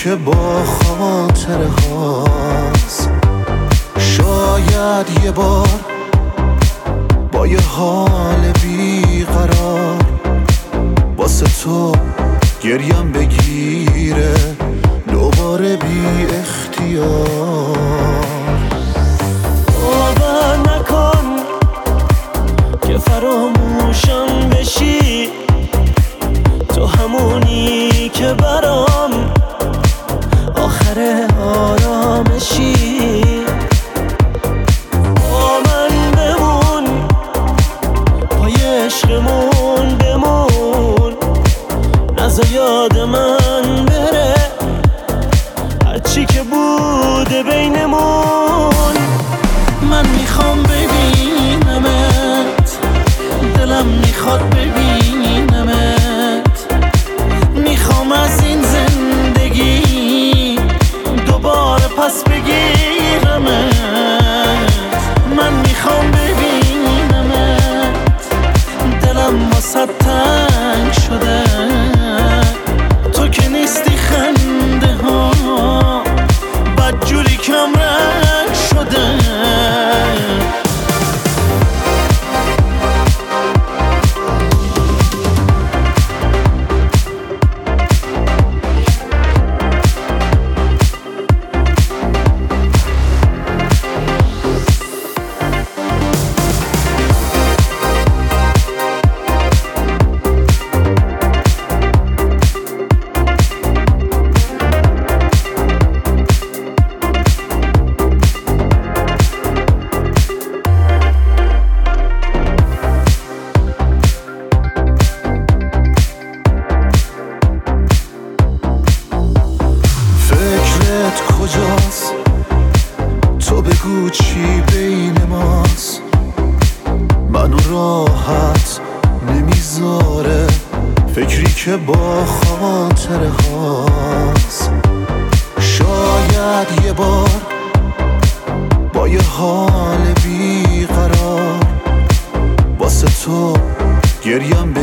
که با خاطره هاست. شاید یه بار با یه حال بیقرار واسه تو گریم بگیره دوباره بی اختیار. باور نکن که فراموشم بشی، تو همونی که برام آخر آرامشی. با من بمون، پای عشقمون بمون، نذار یاد من بره هرچی که بوده بینمون. من میخوام ببینمت، دلم میخواد ببینمت، میخوام از این زندگی دوباره پس بگیرمت. من میخوام ببینمت، دلم واسه تنگ شده، تو که نیستی خنده ها بدجوری کم رنگ شده. کجاست تو بگو چی بین ماست، منو راحت نمیذاره فکری که با خاطره هاست. شاید یه بار با یه حال بیقرار واسه تو گریم